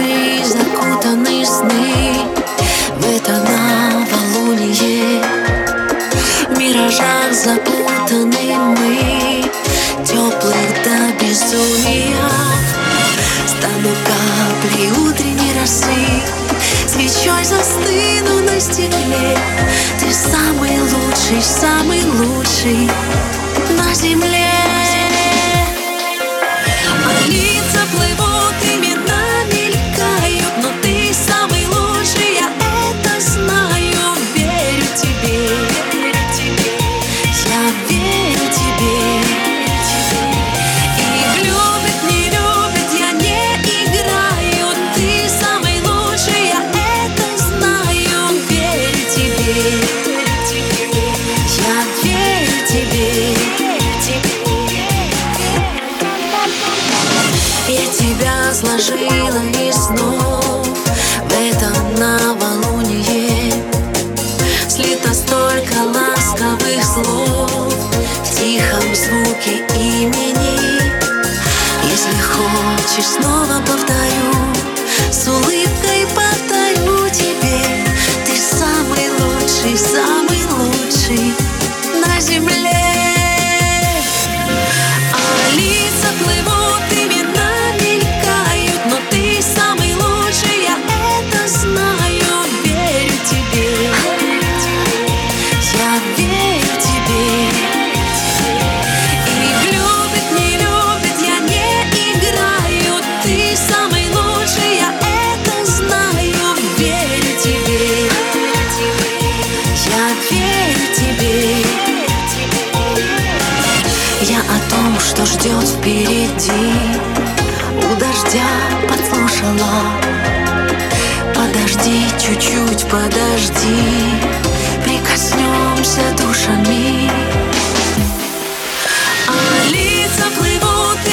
души закутаны сны. В это новолуние в миражах запутаны мы, теплых до безумия. Стану каплей утренней росы, свечой застыну на стекле. Ты самый лучший на земле. А лица плывут, имена мелькают, но ты самый лучший, я это знаю. Верю тебе, я верю тебе. И любят, не любят, я не играю. Ты самый лучший, я это знаю. Верю тебе, я верю тебе. Я тебя сложила из снов в этом новолуние. Слито столько ласковых слов в тихом звуке имени. Если хочешь, снова повторю, с улыбкой повторю тебе. Ты самый лучший на земле. А лица плывут, имена мелькают, но ты самый лучший, я это знаю. Верю тебе, я верю тебе. И любят, не любят, я не играю. Ты самый лучший, я это знаю. Верю тебе, я верю тебе. Я о том, что ждет впереди, у дождя подслушала. Подожди, чуть-чуть подожди, прикоснемся душами. А лица плывут,